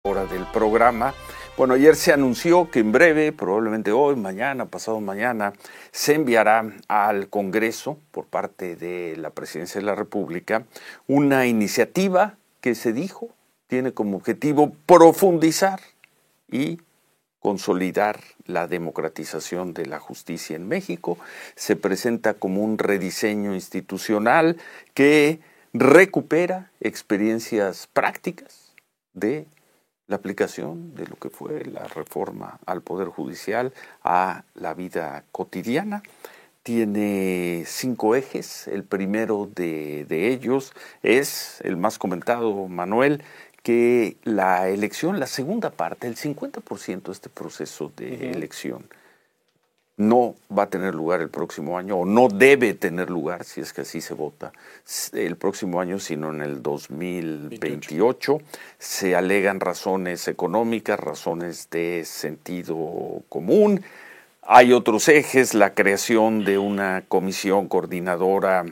hora del programa. Bueno, ayer se anunció que en breve, probablemente hoy, mañana, pasado mañana, se enviará al Congreso, por parte de la Presidencia de la República, una iniciativa que se dijo tiene como objetivo profundizar y consolidar la democratización de la justicia en México. Se presenta como un rediseño institucional que recupera experiencias prácticas de la aplicación de lo que fue la reforma al Poder Judicial a la vida cotidiana. Tiene 5 ejes. El primero de ellos es el más comentado, Manuel, que la elección, la segunda parte, el 50% de este proceso de elección, no va a tener lugar el próximo año, o no debe tener lugar, si es que así se vota, el próximo año, sino en el 2028. Se alegan razones económicas, razones de sentido común. Hay otros ejes, la creación de una comisión coordinadora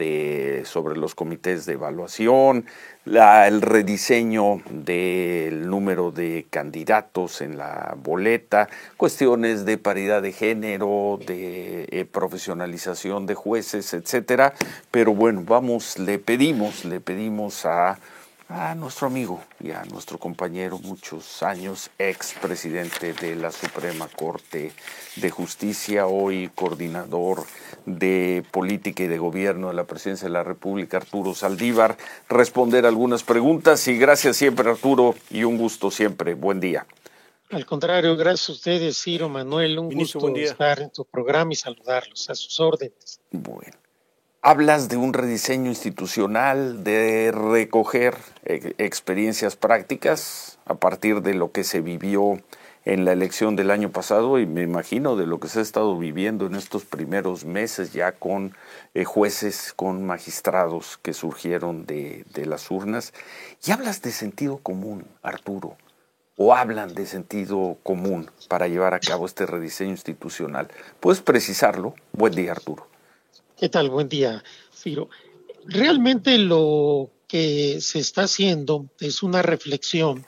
sobre los comités de evaluación, el rediseño del número de candidatos en la boleta, cuestiones de paridad de género, de profesionalización de jueces, etcétera. Pero bueno, le pedimos a nuestro amigo y a nuestro compañero, muchos años, expresidente de la Suprema Corte de Justicia, hoy coordinador de Política y de Gobierno de la Presidencia de la República, Arturo Saldívar, responder algunas preguntas. Y gracias siempre, Arturo, y un gusto siempre. Buen día. Al contrario, gracias a ustedes, Ciro, Manuel, un gusto estar en tu programa y saludarlos, a sus órdenes. Bueno. Hablas de un rediseño institucional, de recoger experiencias prácticas a partir de lo que se vivió en la elección del año pasado, y me imagino de lo que se ha estado viviendo en estos primeros meses ya con jueces, con magistrados que surgieron de las urnas. Y hablas de sentido común, Arturo, o hablan de sentido común para llevar a cabo este rediseño institucional. ¿Puedes precisarlo? Buen día, Arturo. ¿Qué tal? Buen día, Ciro. Realmente lo que se está haciendo es una reflexión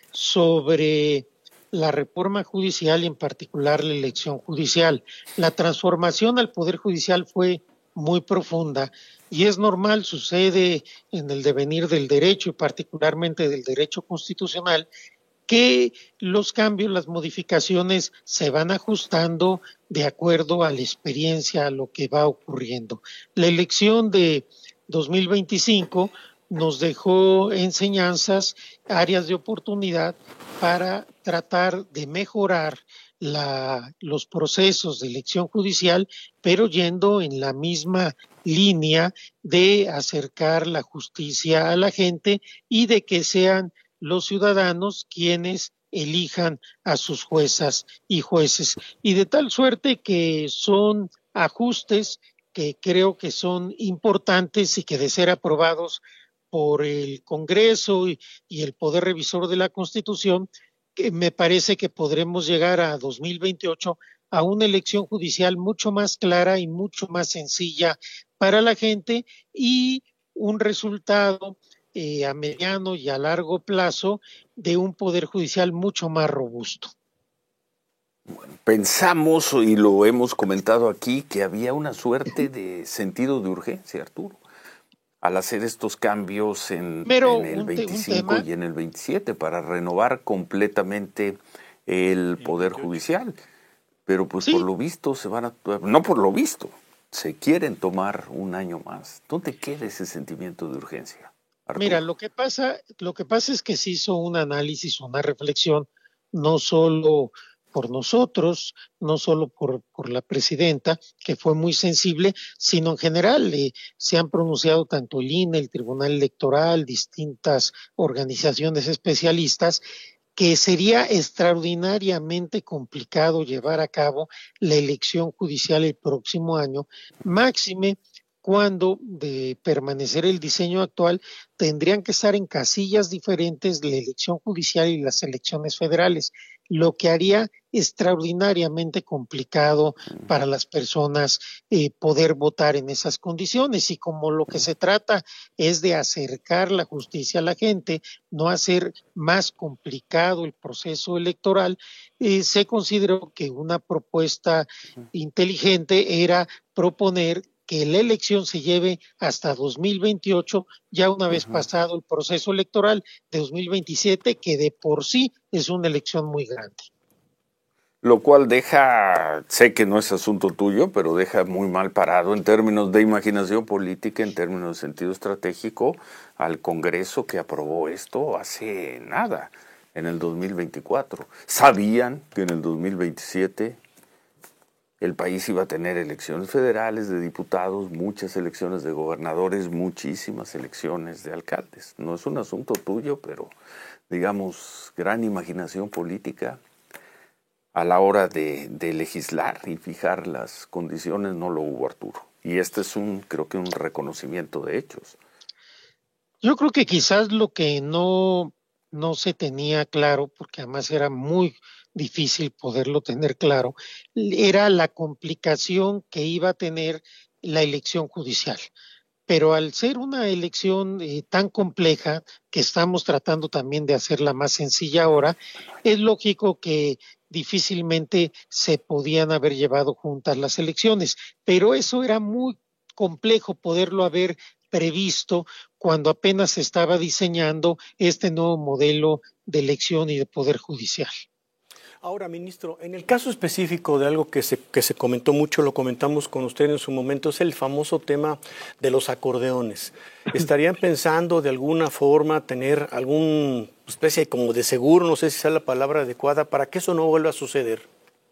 sobre la reforma judicial y en particular la elección judicial. La transformación al Poder Judicial fue muy profunda y es normal, sucede en el devenir del derecho y particularmente del derecho constitucional, que los cambios, las modificaciones se van ajustando de acuerdo a la experiencia, a lo que va ocurriendo. La elección de 2025 nos dejó enseñanzas, áreas de oportunidad para tratar de mejorar los procesos de elección judicial, pero yendo en la misma línea de acercar la justicia a la gente y de que sean los ciudadanos quienes elijan a sus juezas y jueces. Y de tal suerte que son ajustes que creo que son importantes y que de ser aprobados por el Congreso y el Poder Revisor de la Constitución, que me parece que podremos llegar a 2028 a una elección judicial mucho más clara y mucho más sencilla para la gente y un resultado a mediano y a largo plazo de un poder judicial mucho más robusto. Bueno, pensamos, y lo hemos comentado aquí, que había una suerte de sentido de urgencia, Arturo, al hacer estos cambios en el 25 y en el 27 para renovar completamente el Poder Judicial. Pero pues sí, por lo visto se quieren tomar un año más. ¿Dónde queda ese sentimiento de urgencia, Arturo? Mira, lo que pasa es que se hizo un análisis, una reflexión, no solo por nosotros, no solo por la presidenta, que fue muy sensible, sino en general se han pronunciado tanto el INE, el Tribunal Electoral, distintas organizaciones especialistas, que sería extraordinariamente complicado llevar a cabo la elección judicial el próximo año, máxime cuando, de permanecer el diseño actual, tendrían que estar en casillas diferentes la elección judicial y las elecciones federales, lo que haría extraordinariamente complicado para las personas poder votar en esas condiciones. Y como lo que se trata es de acercar la justicia a la gente, no hacer más complicado el proceso electoral, se consideró que una propuesta inteligente era proponer que la elección se lleve hasta 2028, ya una vez pasado el proceso electoral de 2027, que de por sí es una elección muy grande. Lo cual deja, sé que no es asunto tuyo, pero deja muy mal parado en términos de imaginación política, en términos de sentido estratégico, al Congreso que aprobó esto hace nada, en el 2024. Sabían que en el 2027 el país iba a tener elecciones federales de diputados, muchas elecciones de gobernadores, muchísimas elecciones de alcaldes. No es un asunto tuyo, pero digamos, gran imaginación política a la hora de legislar y fijar las condiciones no lo hubo, Arturo. Y este es creo que un reconocimiento de hechos. Yo creo que quizás lo que no se tenía claro, porque además era muy difícil poderlo tener claro, era la complicación que iba a tener la elección judicial. Pero al ser una elección tan compleja, que estamos tratando también de hacerla más sencilla ahora, es lógico que difícilmente se podían haber llevado juntas las elecciones, pero eso era muy complejo poderlo haber previsto cuando apenas se estaba diseñando este nuevo modelo de elección y de poder judicial. Ahora, ministro, en el caso específico de algo que se comentó mucho, lo comentamos con usted en su momento, es el famoso tema de los acordeones. ¿Estarían pensando de alguna forma tener alguna especie como de seguro, no sé si sea la palabra adecuada, para que eso no vuelva a suceder?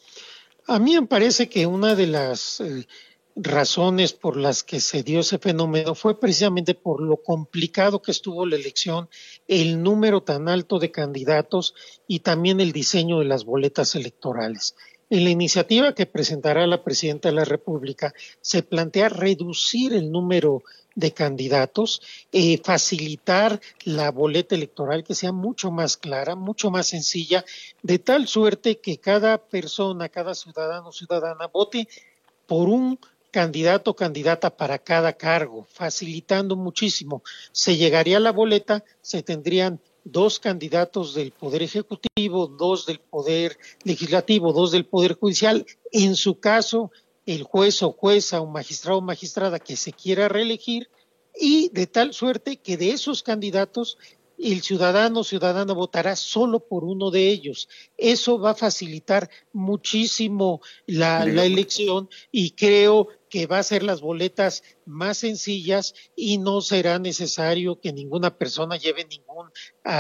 A mí me parece que una de las razones por las que se dio ese fenómeno fue precisamente por lo complicado que estuvo la elección, el número tan alto de candidatos y también el diseño de las boletas electorales. En la iniciativa que presentará la Presidenta de la República se plantea reducir el número de candidatos, facilitar la boleta electoral que sea mucho más clara, mucho más sencilla, de tal suerte que cada persona, cada ciudadano o ciudadana vote por un candidato o candidata para cada cargo, facilitando muchísimo. Se llegaría a la boleta, se tendrían 2 candidatos del Poder Ejecutivo, 2 del Poder Legislativo, 2 del Poder Judicial. En su caso, el juez o jueza o magistrado o magistrada que se quiera reelegir, y de tal suerte que de esos candidatos el ciudadano o ciudadana votará solo por uno de ellos. Eso va a facilitar muchísimo la elección y creo que va a hacer las boletas más sencillas y no será necesario que ninguna persona lleve ningún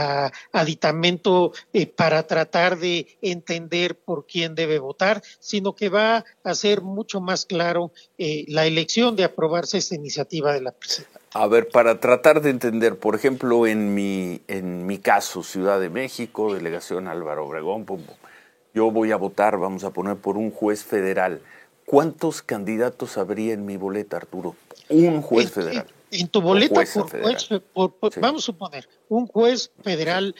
aditamento para tratar de entender por quién debe votar, sino que va a ser mucho más claro la elección de aprobarse esta iniciativa de la presidenta. A ver, para tratar de entender, por ejemplo, en mi caso, Ciudad de México, delegación Álvaro Obregón, yo voy a votar, vamos a poner por un juez federal. ¿Cuántos candidatos habría en mi boleta, Arturo? Un juez federal. En tu boleta, sí. Vamos a suponer, un juez federal,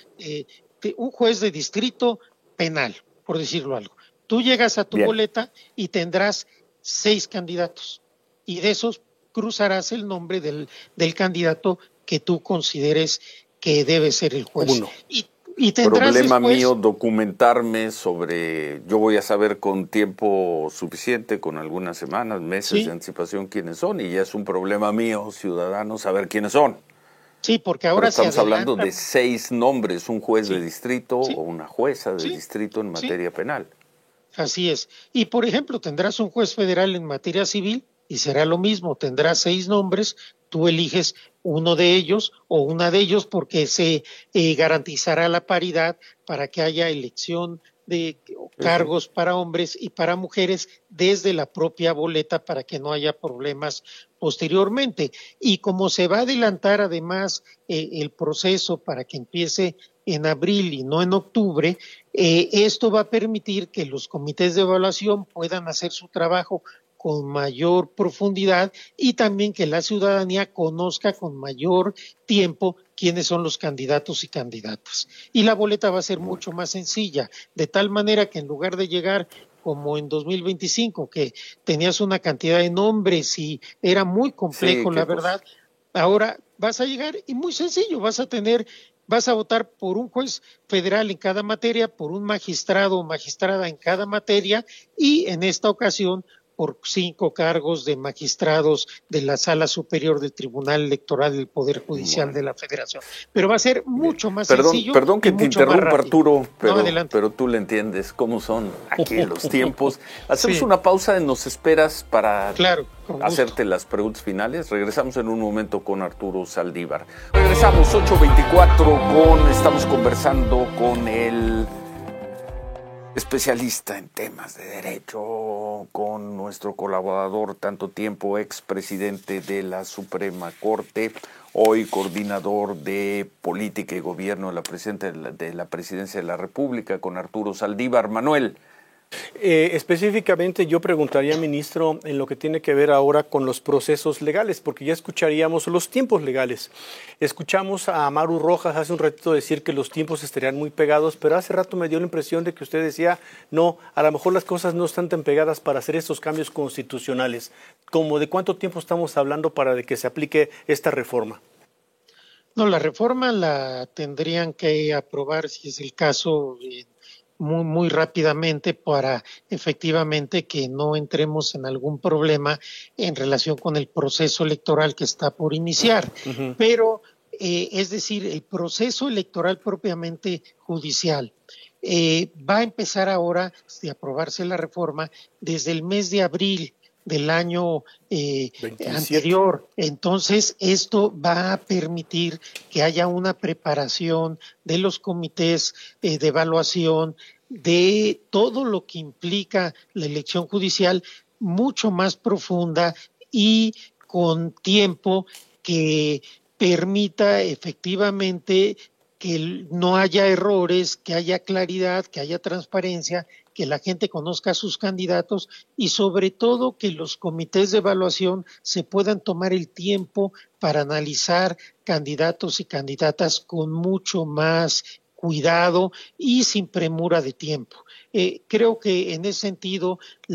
un juez de distrito penal, por decirlo algo. Tú llegas a tu boleta y tendrás 6 candidatos, y de esos cruzarás el nombre del candidato que tú consideres que debe ser el juez. Uno. Y tendrás problema después, mío documentarme sobre, yo voy a saber con tiempo suficiente, con algunas semanas, meses de anticipación quiénes son, y ya es un problema mío, ciudadano, saber quiénes son. Sí, porque ahora estamos hablando de 6 nombres, un juez de distrito o una jueza de distrito en materia penal. Así es. Y por ejemplo, tendrás un juez federal en materia civil y será lo mismo, tendrás 6 nombres, tú eliges uno de ellos o una de ellos porque se garantizará la paridad para que haya elección de cargos para hombres y para mujeres desde la propia boleta para que no haya problemas posteriormente. Y como se va a adelantar además el proceso para que empiece en abril y no en octubre, esto va a permitir que los comités de evaluación puedan hacer su trabajo con mayor profundidad y también que la ciudadanía conozca con mayor tiempo quiénes son los candidatos y candidatas. Y la boleta va a ser mucho más sencilla, de tal manera que en lugar de llegar como en 2025, que tenías una cantidad de nombres y era muy complejo, Sí, la qué cosa. verdad, ahora vas a llegar y muy sencillo, vas a votar por un juez federal en cada materia, por un magistrado o magistrada en cada materia y en esta ocasión por 5 cargos de magistrados de la Sala Superior del Tribunal Electoral del Poder Judicial Bueno, de la Federación. Pero va a ser bien. mucho más Perdón, sencillo perdón y que te mucho más interrumpa, rápido. Arturo, No, adelante. pero tú le entiendes cómo son aquí los tiempos. Hacemos Sí, una pausa y nos esperas para claro, con gusto. hacerte las preguntas finales. Regresamos en un momento con Arturo Saldívar. Regresamos 8:24 estamos conversando con el especialista en temas de derecho, con nuestro colaborador, tanto tiempo expresidente de la Suprema Corte, hoy coordinador de Política y Gobierno de la Presidencia de la República, con Arturo Saldívar. Manuel. Específicamente yo preguntaría, ministro, en lo que tiene que ver ahora con los procesos legales, porque ya escucharíamos los tiempos legales. Escuchamos a Maru Rojas hace un ratito decir que los tiempos estarían muy pegados, pero hace rato me dio la impresión de que usted decía, no, a lo mejor las cosas no están tan pegadas para hacer estos cambios constitucionales. ¿Cómo de cuánto tiempo estamos hablando para de que se aplique esta reforma? No, la reforma la tendrían que aprobar, si es el caso, muy rápidamente para efectivamente que no entremos en algún problema en relación con el proceso electoral que está por iniciar. Pero, es decir, el proceso electoral propiamente judicial va a empezar ahora, de aprobarse la reforma, desde el mes de abril del año 27. anterior. Entonces, esto va a permitir que haya una preparación de los comités de evaluación, de todo lo que implica la elección judicial, mucho más profunda y con tiempo que permita efectivamente que no haya errores, que haya claridad, que haya transparencia, que la gente conozca a sus candidatos y sobre todo que los comités de evaluación se puedan tomar el tiempo para analizar candidatos y candidatas con mucho más cuidado y sin premura de tiempo. Creo que en ese sentido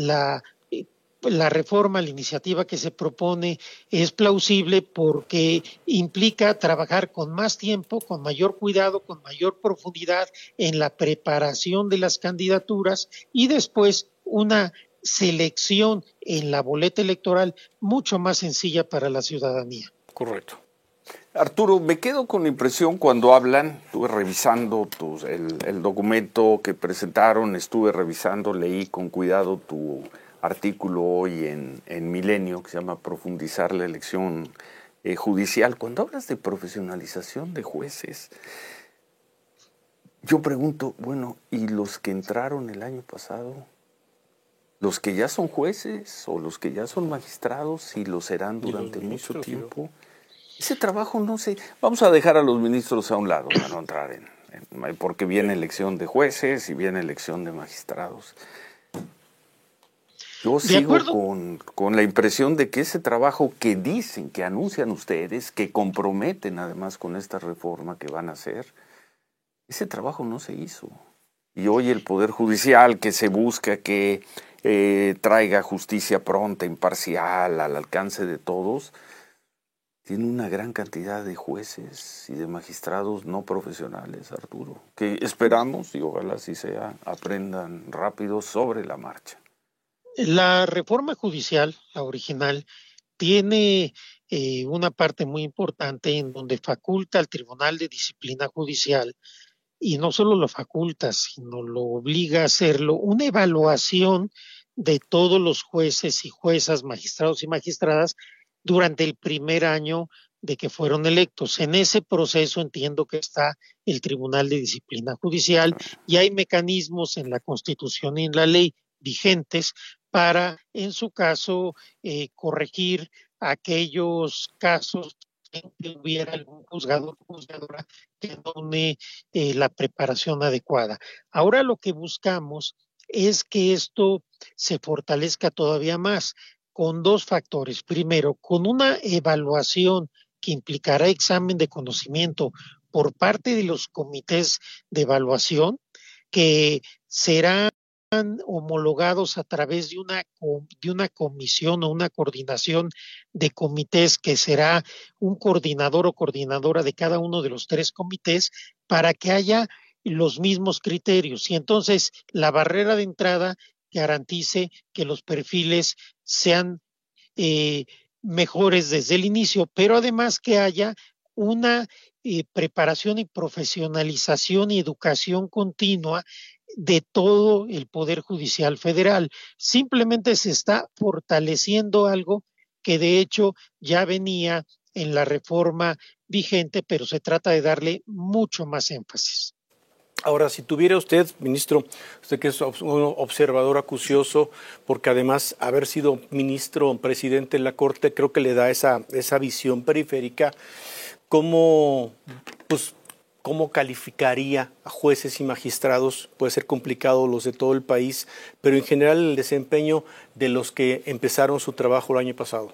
la reforma, la iniciativa que se propone es plausible porque implica trabajar con más tiempo, con mayor cuidado, con mayor profundidad en la preparación de las candidaturas y después una selección en la boleta electoral mucho más sencilla para la ciudadanía. Correcto. Arturo, me quedo con la impresión cuando hablan, estuve revisando el documento que presentaron, estuve revisando, leí con cuidado tu artículo hoy en Milenio que se llama Profundizar la elección judicial. Cuando hablas de profesionalización de jueces, yo pregunto, bueno, ¿y los que entraron el año pasado? ¿Los que ya son jueces o los que ya son magistrados y lo serán durante mucho tiempo? Ese trabajo no sé. Vamos a dejar a los ministros a un lado para no entrar porque viene elección de jueces y viene elección de magistrados. Yo sigo con la impresión de que ese trabajo que dicen, que anuncian ustedes, que comprometen además con esta reforma que van a hacer, ese trabajo no se hizo. Y hoy el Poder Judicial que se busca que traiga justicia pronta, imparcial, al alcance de todos, tiene una gran cantidad de jueces y de magistrados no profesionales, Arturo, que esperamos, y ojalá así sea, aprendan rápido sobre la marcha. La reforma judicial, la original, tiene una parte muy importante en donde faculta al Tribunal de Disciplina Judicial y no solo lo faculta, sino lo obliga a hacerlo, una evaluación de todos los jueces y juezas, magistrados y magistradas durante el primer año de que fueron electos. En ese proceso entiendo que está el Tribunal de Disciplina Judicial y hay mecanismos en la Constitución y en la ley vigentes para, en su caso, corregir aquellos casos en que hubiera algún juzgador o juzgadora que no tiene la preparación adecuada. Ahora lo que buscamos es que esto se fortalezca todavía más. con dos factores. Primero, con una evaluación que implicará examen de conocimiento por parte de los comités de evaluación, que serán homologados a través de una comisión o una coordinación de comités que será un coordinador o coordinadora de cada uno de los tres comités para que haya los mismos criterios y entonces la barrera de entrada garantice que los perfiles sean mejores desde el inicio, pero además que haya una preparación y profesionalización y educación continua de todo el Poder Judicial Federal. Simplemente se está fortaleciendo algo que de hecho ya venía en la reforma vigente, pero se trata de darle mucho más énfasis. Ahora, si tuviera usted, ministro, usted que es un observador acucioso, porque además haber sido ministro, presidente de la Corte, creo que le da esa visión periférica, ¿cómo calificaría a jueces y magistrados? Puede ser complicado los de todo el país, pero en general el desempeño de los que empezaron su trabajo el año pasado.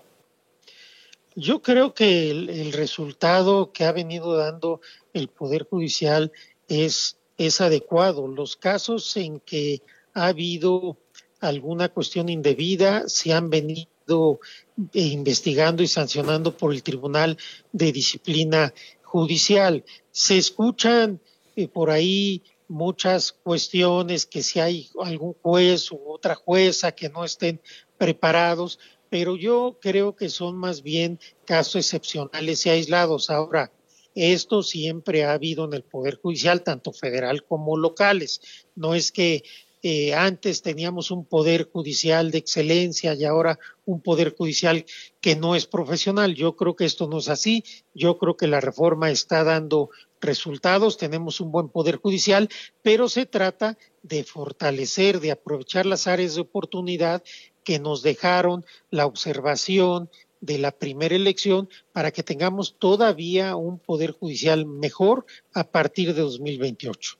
Yo creo que el resultado que ha venido dando el Poder Judicial es adecuado. Los casos en que ha habido alguna cuestión indebida se han venido investigando y sancionando por el Tribunal de Disciplina Judicial. Se escuchan por ahí muchas cuestiones, que si hay algún juez u otra jueza que no estén preparados, pero yo creo que son más bien casos excepcionales y aislados. Ahora, esto siempre ha habido en el Poder Judicial, tanto federal como locales. No es que antes teníamos un Poder Judicial de excelencia y ahora un Poder Judicial que no es profesional. Yo creo que esto no es así. Yo creo que la reforma está dando resultados. Tenemos un buen Poder Judicial, pero se trata de fortalecer, de aprovechar las áreas de oportunidad que nos dejaron la observación de la primera elección para que tengamos todavía un Poder Judicial mejor a partir de 2028.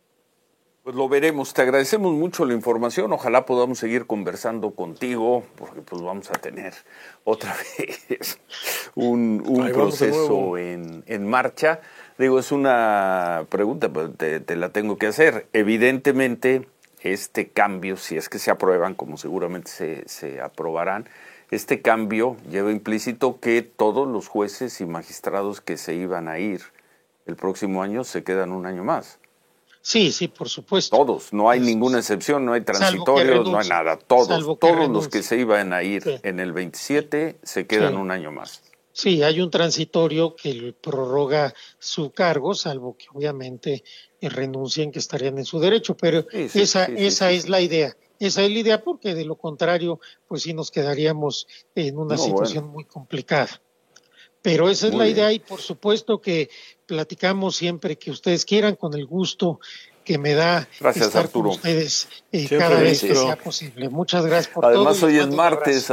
Pues lo veremos. Te agradecemos mucho la información. Ojalá podamos seguir conversando contigo, porque pues vamos a tener otra vez un proceso en marcha. Digo, es una pregunta, pero te la tengo que hacer. Evidentemente, este cambio, si es que se aprueban, como seguramente se aprobarán, este cambio lleva implícito que todos los jueces y magistrados que se iban a ir el próximo año se quedan un año más. Sí, por supuesto. Todos, no hay ninguna excepción, no hay transitorios, no hay nada. Todos los que se iban a ir en el 27 se quedan un año más. Sí, hay un transitorio que prorroga su cargo, salvo que obviamente renuncien, que estarían en su derecho, pero esa es la idea. Esa es la idea, porque de lo contrario, pues sí nos quedaríamos en una situación muy complicada. Pero esa es la idea y por supuesto que platicamos siempre que ustedes quieran, con el gusto que me da estar Arturo. con ustedes cada vez que sea posible. Muchas gracias por todo. Además hoy es martes,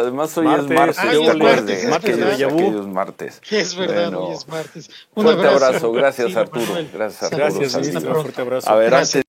martes. Es verdad, hoy es martes. Un fuerte abrazo, gracias Arturo. Gracias Arturo. Gracias, ministro, un fuerte abrazo. A ver, antes